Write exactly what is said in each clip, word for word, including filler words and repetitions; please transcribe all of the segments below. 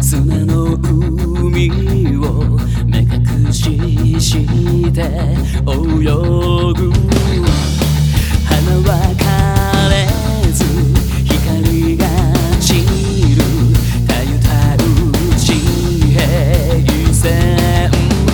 砂の海を目隠しして泳ぐ。花は枯れず光が散るたゆたう地平線。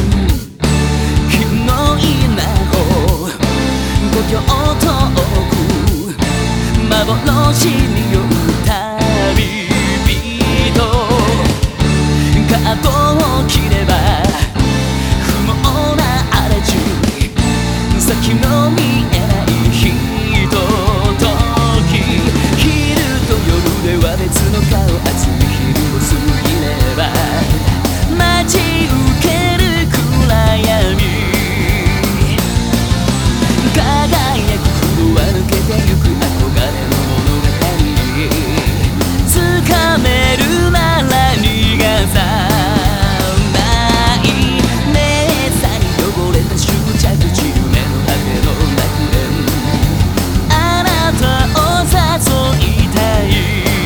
君のいなほ故郷遠く幻に酔う旅人。角を切れば不毛な荒れ地、先の見えないひととき。昼と夜では別の顔、暑い昼を過ぎれば待ち受ける暗闇。輝く雲は抜けてゆく憧れの物語。掴めるなら逃がさない熱さに汚れた終着地、夢の果ての楽園。あなたを誘いたい。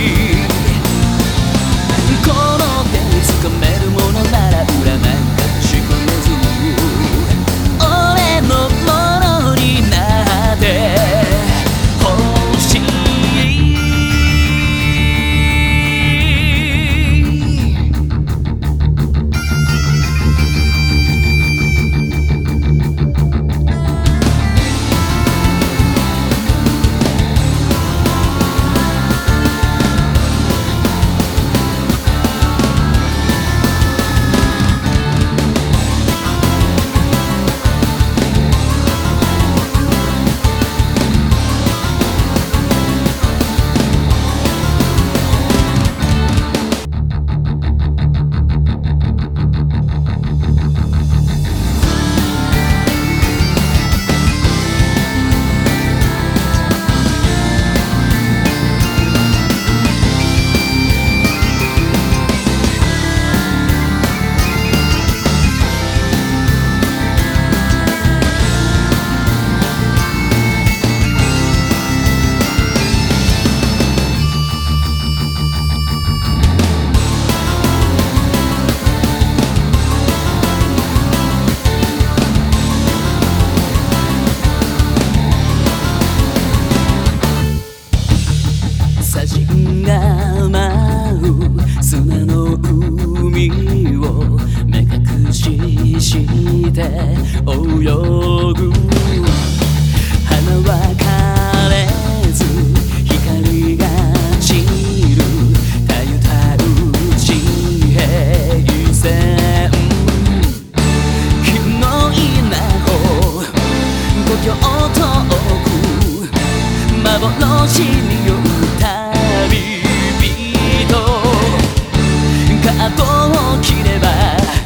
この手に掴めるものなら裏なんか確かめず俺のものになってほしい。砂塵が舞う砂の海を目隠しして泳ぐ。花は枯れず光が散るたゆたう地平線。君のいなほ故郷遠く幻に酔う旅人。角を切れば